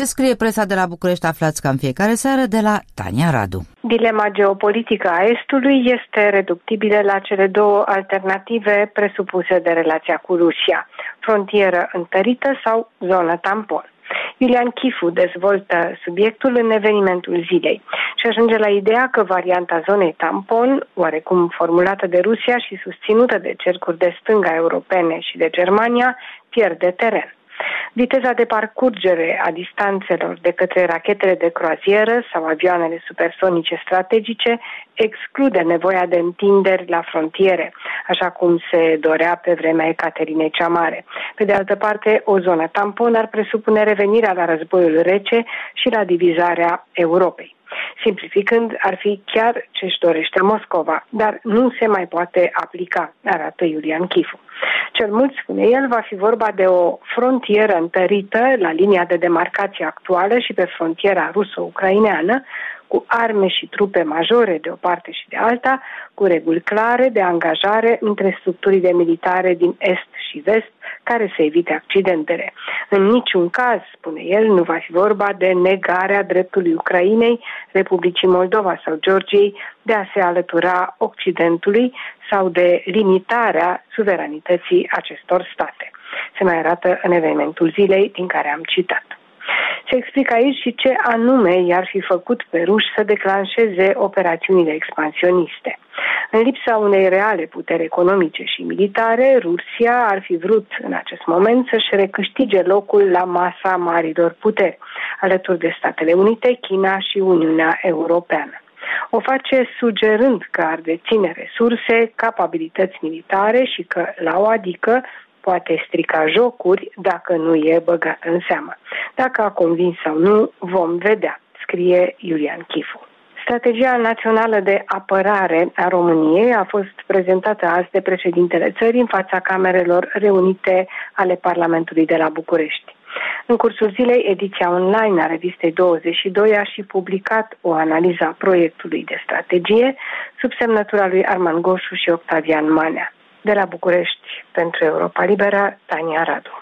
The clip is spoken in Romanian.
Ce scrie presa de la București aflați ca în fiecare seară de la Tania Radu. Dilema geopolitică a Estului este reductibilă la cele două alternative presupuse de relația cu Rusia: frontieră întărită sau zonă tampon. Iulian Chifu dezvoltă subiectul în evenimentul zilei și ajunge la ideea că varianta zonei tampon, oarecum formulată de Rusia și susținută de cercuri de stânga europene și de Germania, pierde teren. Viteza de parcurgere a distanțelor de către rachetele de croazieră sau avioanele supersonice strategice exclude nevoia de întinderi la frontiere, așa cum se dorea pe vremea Ecaterinei cea Mare. Pe de altă parte, o zonă tampon ar presupune revenirea la războiul rece și la divizarea Europei. Simplificând, ar fi chiar ce-și dorește Moscova, dar nu se mai poate aplica, arată Iulian Chifu. Cel mult, spune el, va fi vorba de o frontieră întărită la linia de demarcație actuală și pe frontiera ruso-ucraineană, cu arme și trupe majore de o parte și de alta, cu reguli clare de angajare între structurile militare din est și vest, care să evite accidentele. În niciun caz, spune el, nu va fi vorba de negarea dreptului Ucrainei, Republicii Moldova sau Georgiei de a se alătura Occidentului sau de limitarea suveranității acestor state. Se mai arată în evenimentul zilei din care am citat. Se explică aici și ce anume i-ar fi făcut pe ruși să declanșeze operațiunile expansioniste. În lipsa unei reale puteri economice și militare, Rusia ar fi vrut în acest moment să-și recâștige locul la masa marilor puteri, alături de Statele Unite, China și Uniunea Europeană. O face sugerând că ar deține resurse, capabilități militare și că, la o adică, poate strica jocuri dacă nu e băgat în seamă. Dacă a convins sau nu, vom vedea, scrie Iulian Chifu. Strategia națională de apărare a României a fost prezentată azi de președintele țării în fața camerelor reunite ale Parlamentului de la București. În cursul zilei, ediția online a revistei 22 a și publicat o analiză a proiectului de strategie sub semnătura lui Arman Goșu și Octavian Manea. De la București, pentru Europa Liberă, Tania Radu.